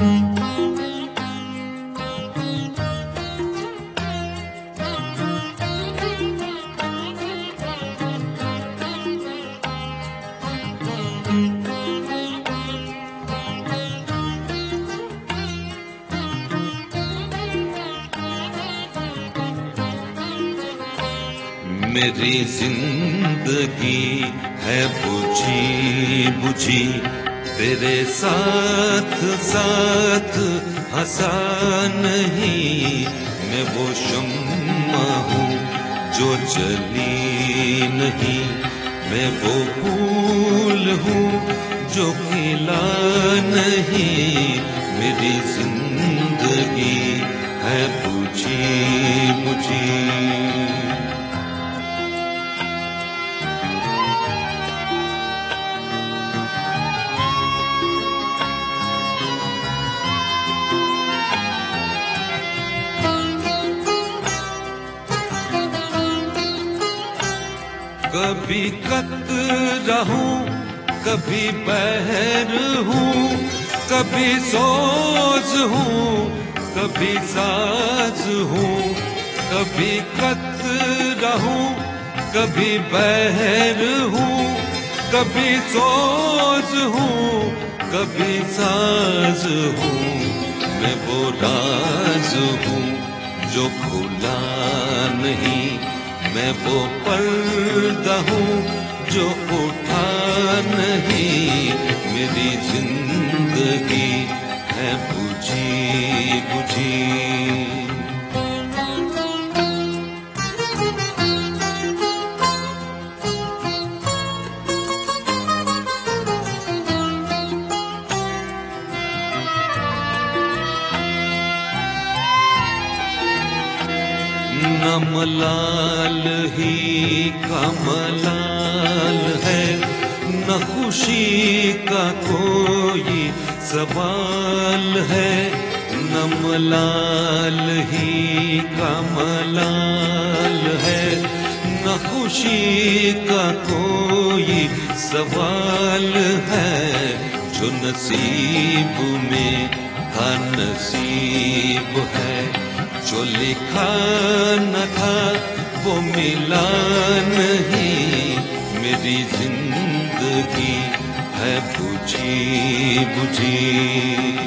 मेरी जिंदगी है बुझी बुझी, तेरे साथ साथ हंसा नहीं। मैं वो शम्मा हूँ जो जली नहीं, मैं वो फूल हूँ जो खिला नहीं। मेरी जिंदगी है बुझी बुझी। कभी कतरा हूँ, कभी बहर हूँ, कभी सोज हूँ, कभी साज हूँ। कभी कतरा हूँ, कभी बहर हूँ, कभी सोज हूँ, कभी साज हूँ। मैं वो राज हूँ जो खुला नहीं, मैं वो पर्दा हूँ जो उठा नहीं। मेरी जिंदगी है बुझी बुझी। न मलाल ही का मलाल है, न खुशी का कोई सवाल है। न मलाल ही का मलाल है, न खुशी का कोई सवाल है। जो नसीब में था नसीब है, जो लिखा न था वो मिला नहीं। मेरी जिंदगी है बुझी बुझी।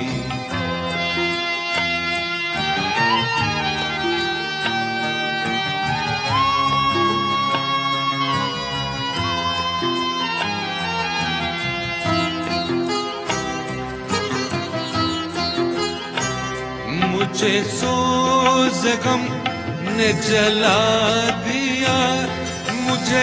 मुझे सोज़ गम ने जला दिया, मुझे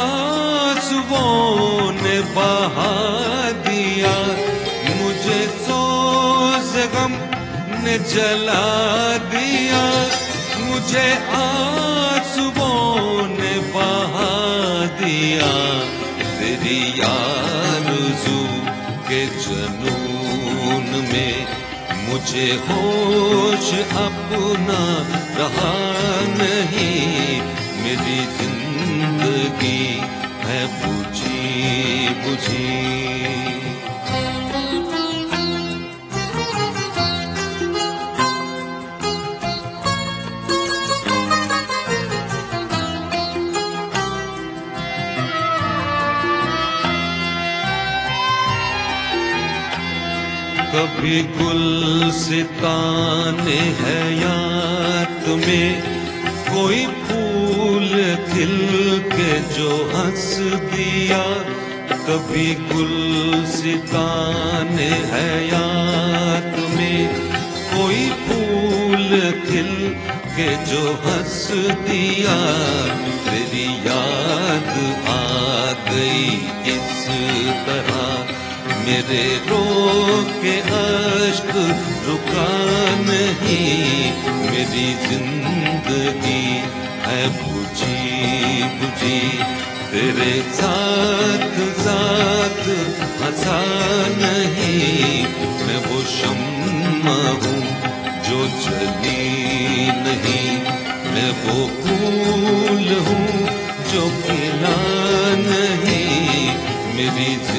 आंसुओं ने बहा दिया। मुझे सोज़ गम ने जला दिया, मुझे आंसुओं ने बहा दिया। तेरी आरज़ू के जुनून में मुझे होश अपना रहा नहीं। मेरी जिंदगी है बुझी बुझी। कभी गुलसिताने हयात में कोई फूल खिल के जो हंस दिया। कभी गुलसिताने हयात में कोई फूल खिल के जो हंस दिया। तेरी याद आ गई इस तरह, मेरे रो के अश्क रुका नहीं। मेरी जिंदगी है बुझी बुझी, तेरे साथ साथ हंसा नहीं। मैं वो शम्मा हूँ जो जली नहीं, मैं वो फूल हूँ जो खिला नहीं। मेरी